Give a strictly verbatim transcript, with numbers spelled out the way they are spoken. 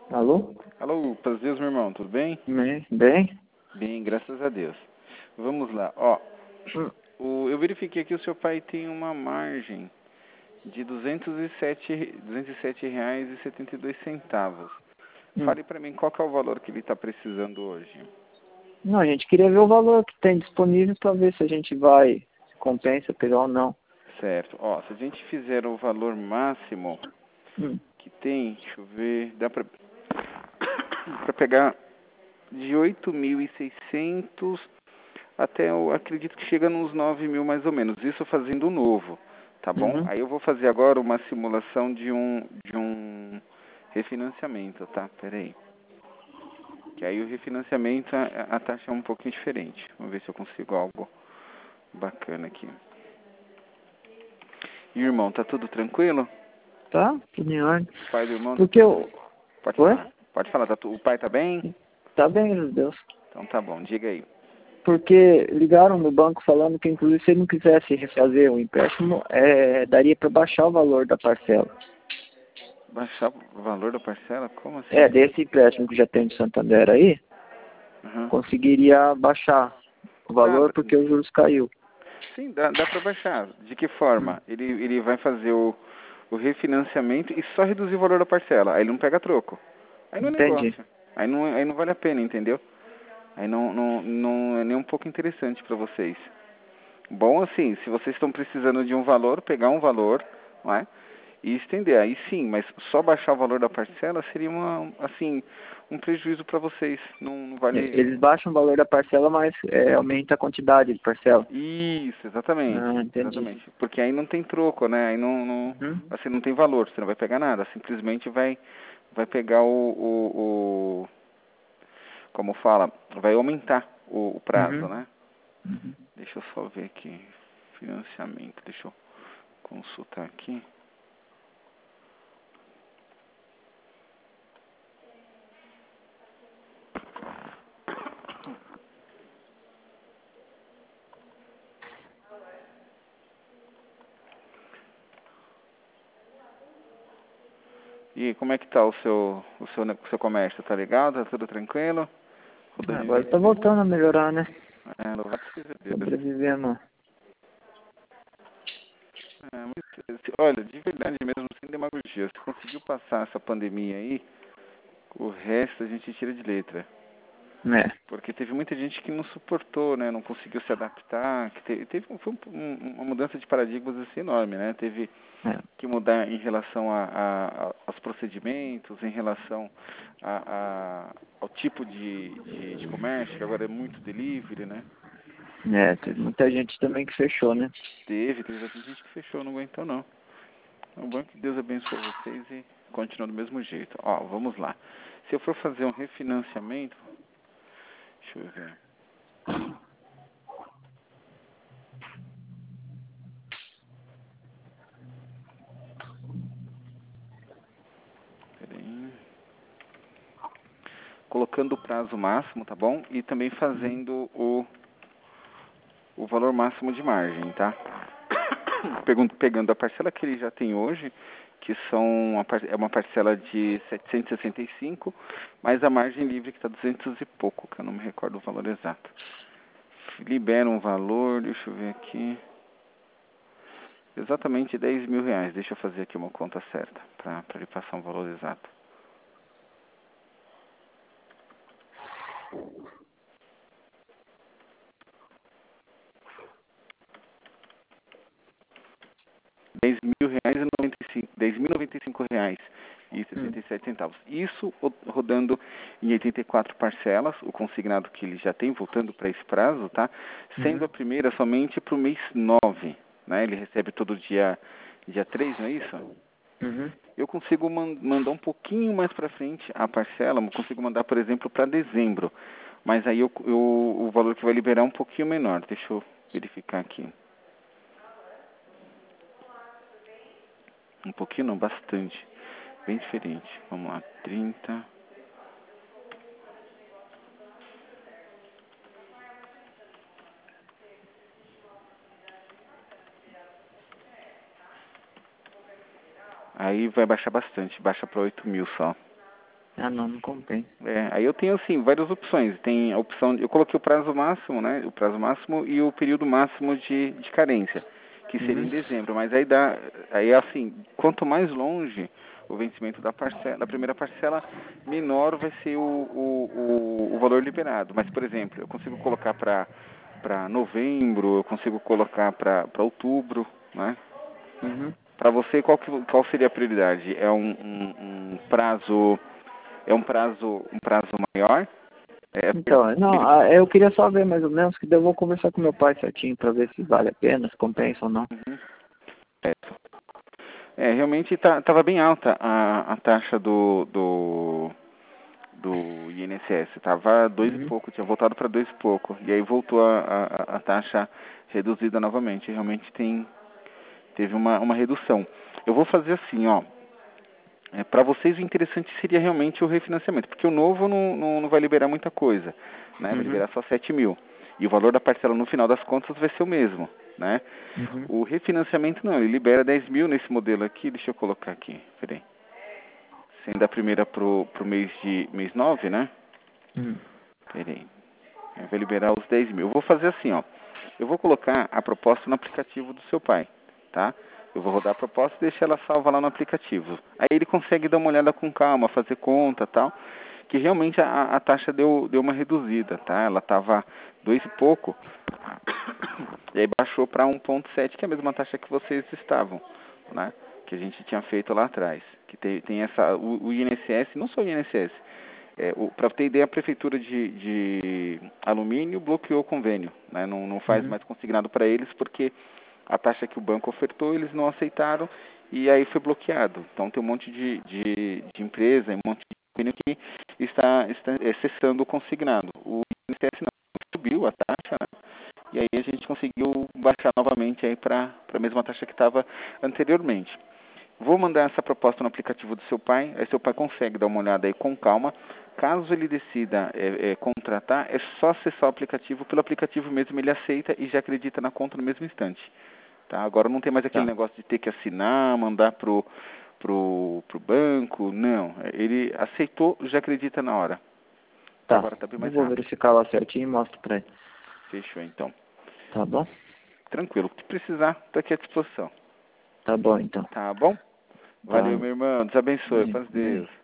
Alô? Alô, prazer, meu irmão, tudo bem? Bem? Bem? Bem, graças a Deus. Vamos lá, ó. Hum, O, eu verifiquei que o seu pai tem uma margem de duzentos e sete, duzentos e sete reais e setenta e dois centavos. hum. Fale para mim qual que é o valor que ele está precisando hoje. Não, a gente queria ver o valor que tem disponível para ver se a gente vai, se compensa pegar ou não. Certo. Ó, se a gente fizer o valor máximo Hum, que tem, deixa eu ver, dá para para pegar de oito mil e seiscentos até, eu acredito que chega nos nove mil mais ou menos. Isso fazendo o novo, tá bom? uhum. Aí eu vou fazer agora uma simulação de um de um refinanciamento, tá? Pera aí. Que aí o refinanciamento, a, a taxa é um pouquinho diferente. Vamos ver se eu consigo algo bacana aqui. E irmão, tá tudo tranquilo? Tá? Tudo em ordem. O pai do irmão tá Porque tudo eu... bem? Pode Oi? falar. Pode falar. Tá tu... O pai tá bem? Tá bem, meu Deus. Então tá bom. Diga aí. Porque ligaram no banco falando que, inclusive, se ele não quisesse refazer o empréstimo, é, daria para baixar o valor da parcela. Baixar o valor da parcela? Como É, assim? desse empréstimo que já tem de Santander aí, Uhum. conseguiria baixar o Dá, valor porque os juros caiu. sim, dá, dá para baixar. De que Hum, forma? Ele, ele vai fazer o, o refinanciamento e só reduzir o valor da parcela. Aí ele não pega troco. Aí não é entendi. negócio. Aí não, aí não vale a pena, entendeu? Aí não, não, não é nem um pouco interessante para vocês. Bom, assim, se vocês estão precisando de um valor, pegar um valor, não é? E estender. Aí sim, mas só baixar o valor da parcela seria uma, assim, um prejuízo para vocês. Não, não É, vale. eles baixam o valor da parcela, mas é, aumenta a quantidade de parcela. Isso, exatamente. Ah, entendi. Exatamente. Porque aí não tem troco, né? Aí não, não, Uhum, assim, não tem valor, você não vai pegar nada. Simplesmente vai, vai pegar o, o, o como fala, vai aumentar o, o prazo, uhum, né? uhum. Deixa eu só ver aqui. Financiamento, deixa eu consultar aqui. E como é que tá o seu, o seu, ne- o seu comércio? Tá legal? Tá tudo tranquilo? Ah, Rodando agora tá investimento? voltando a melhorar, né? É, louvado seja Deus. Sobrevivendo. É, mas, se- olha, de verdade mesmo, sem demagogia, se conseguiu passar essa pandemia aí, o resto a gente tira de letra. É. Porque teve muita gente que não suportou, né? Não conseguiu se adaptar. Que teve, teve um- foi um- um- uma mudança de paradigmas assim, enorme, né? Teve É. que mudar em relação a, a- a- aos procedimentos, em relação a, a- ao tipo de, de, de comércio, que agora é muito delivery, né? É, teve muita gente também que fechou, né? Teve, teve bastante gente que fechou, não aguentou não. É bom que Deus abençoe vocês e continua do mesmo jeito. Ó, vamos lá. Se eu for fazer um refinanciamento, deixa eu ver. Peraí. Colocando o prazo máximo, tá bom? E também Uhum. fazendo o, o valor máximo de margem, tá? Pegando, pegando a parcela que ele já tem hoje, que são uma, par- é uma parcela de setecentos e sessenta e cinco, mais a margem livre que está duzentos e pouco, que eu não me recordo o valor exato. Libera um valor, deixa eu ver aqui. Exatamente dez mil reais. Deixa eu fazer aqui uma conta certa, para ele passar um valor exato. dez mil reais e noventa e cinco, dez mil e noventa e cinco reais e Hum. sessenta e sete centavos. Isso ro- rodando em oitenta e quatro parcelas, o consignado que ele já tem, voltando para esse prazo, tá? Sendo a Uhum. primeira somente para o mês nove, né? Ele recebe todo dia, dia três, não é isso? Uhum. Eu consigo man- mandar um pouquinho mais para frente a parcela, eu consigo mandar, por exemplo, para dezembro. Mas aí eu, eu- o valor que vai liberar é um pouquinho menor. Deixa eu verificar aqui. Um pouquinho não, bastante. Bem diferente. Vamos lá, trinta. Aí vai baixar bastante, baixa para oito mil só. Ah, não, não compensa. É, aí eu tenho, assim, várias opções. Tem a opção, eu coloquei o prazo máximo, né? O prazo máximo e o período máximo de, de carência, que seria em Uhum. dezembro. Mas aí dá, aí assim, quanto mais longe o vencimento da parcela, da primeira parcela, menor vai ser o, o, o, o valor liberado. Mas, por exemplo, eu consigo colocar para para novembro, eu consigo colocar para para outubro, né? Uhum. Para você, qual, que, qual seria a prioridade? É um, um, um prazo, é um prazo, um prazo maior? É, Então, não, período- ah, eu queria só ver mais ou menos, que daí eu vou conversar com meu pai certinho pra ver se vale a pena, se compensa ou não. Uhum. É, é, realmente tá, tava bem alta a, a taxa do, do, do I N S S. Tava dois e Uhum. pouco, tinha voltado para dois e pouco. E aí voltou a, a, a taxa reduzida novamente. Realmente tem, teve uma, uma redução. Eu vou fazer assim, ó. É, para vocês o interessante seria realmente o refinanciamento, porque o novo não, não, não vai liberar muita coisa, né? Vai Uhum. liberar só sete mil. E o valor da parcela no final das contas vai ser o mesmo, né? Uhum. O refinanciamento não, ele libera dez mil nesse modelo aqui, deixa eu colocar aqui, peraí. Sendo a primeira pro, pro mês de mês nove, né? Uhum. Peraí. Aí vai liberar os dez mil. Eu vou fazer assim, ó. Eu vou colocar a proposta no aplicativo do seu pai, tá? Eu vou rodar a proposta e deixar ela salva lá no aplicativo. Aí ele consegue dar uma olhada com calma, fazer conta e tal, que realmente a, a taxa deu, deu uma reduzida, tá? Ela tava dois e pouco, e aí baixou para um ponto sete, que é a mesma taxa que vocês estavam, né? Que a gente tinha feito lá atrás. Que tem, tem essa, o, o I N S S, não só o I N S S, é, para ter ideia, a prefeitura de, de alumínio bloqueou o convênio, né? Não, não faz Uhum. mais consignado para eles porque a taxa que o banco ofertou eles não aceitaram e aí foi bloqueado. Então tem um monte de, de, de empresa, um monte de convênio que está, está é, cessando o consignado. O I N S S não subiu a taxa, né? E aí a gente conseguiu baixar novamente aí para a mesma taxa que estava anteriormente. Vou mandar essa proposta no aplicativo do seu pai, aí seu pai consegue dar uma olhada aí com calma. Caso ele decida é, é, contratar, é só acessar o aplicativo, pelo aplicativo mesmo ele aceita e já acredita na conta no mesmo instante. Tá? Agora não tem mais aquele Tá, negócio de ter que assinar, mandar pro, pro, pro banco, não. Ele aceitou, já acredita na hora. tá. Agora tá bem Eu mais vou rápido. verificar lá certinho e mostro pra ele. Fechou então. Tá bom? Tranquilo. Se precisar, tô aqui à disposição. Tá bom, então. Tá bom? Tá. Valeu, meu irmão. Deus abençoe. Bem, Paz de bem. Deus.